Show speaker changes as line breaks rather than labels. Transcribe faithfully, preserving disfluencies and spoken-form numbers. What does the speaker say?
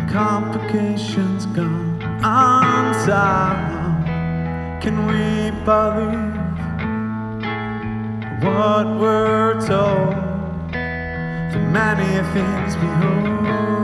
complications gone unsolved. Can we believe what we're told? The many things we hold.